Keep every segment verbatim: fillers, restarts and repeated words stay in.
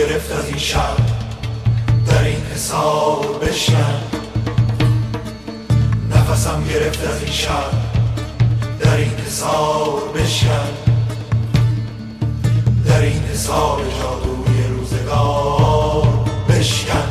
گرفت از این شب در این حصار بشکن، نفسم گرفت از این شب در این حصار بشکن، در این حصار جادوی روزگار بشکن.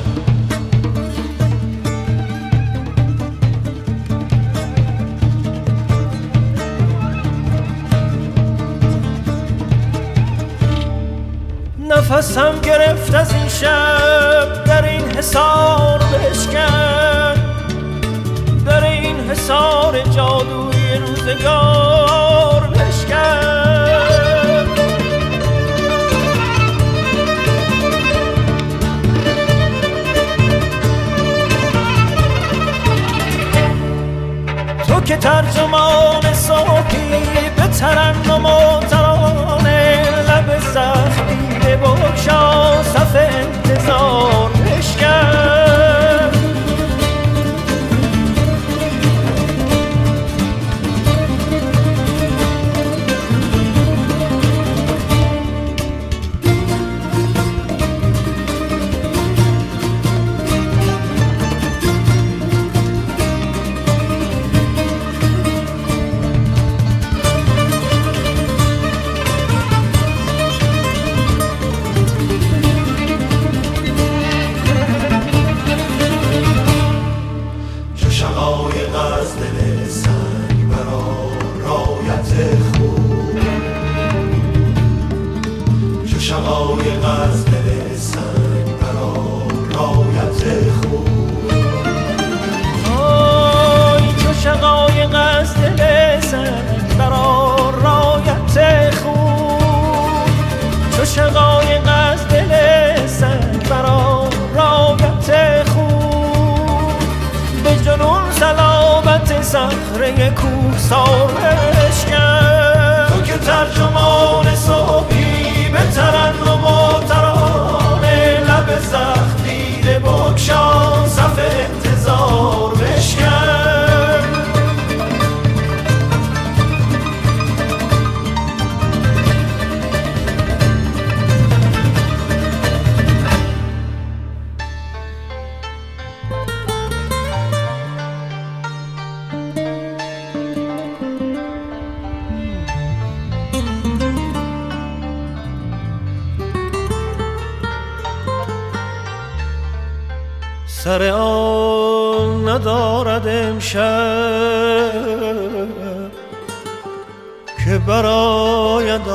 نفسم گرفت از این شب در این حصار بشکن، در این حصار جادوی روزگار بشکن. تو که ترجمان صوفی به ترنم و ترانه، لب زخمی بگشا صف انتظار بشکن. شقایق از دل سنگ برا رایت خون، به جنون صلابت صخره کوهسار بشکن. تو که ترجمان صبحی به ترنم و ترانه، لب زخمی بگشا صف انتظار بشکن. سر آن ندارد امشب که براید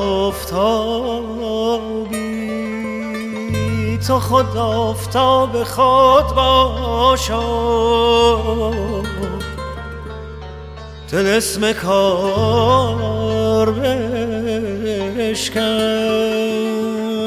آفتابی، تو خود آفتاب خود باشا، طلسم کار بشکن.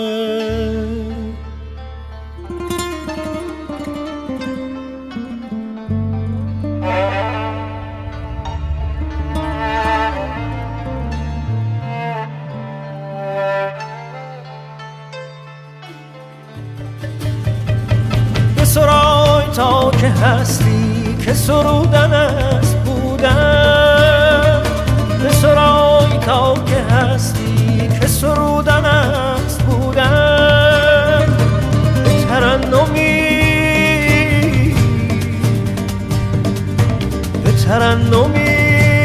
سرای تا که هستی که سرودن است بودن، به سرای تا که هستی که سرودن است بودن. به ترنمی به ترنمی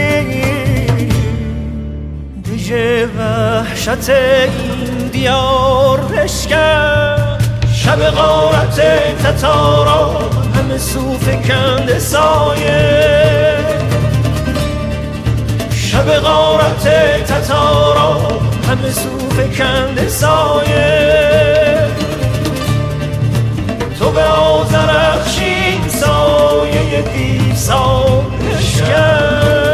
دیجه وحشت این دیار بشکن. شب غارت تتارا همه صوف کند سایه، شب غارت تتارا همه صوف کند سایه. تو به آذرخشین سایه دیسان بشکن.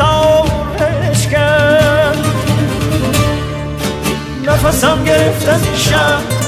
حصار بشکن. نفسم گرفت از این شب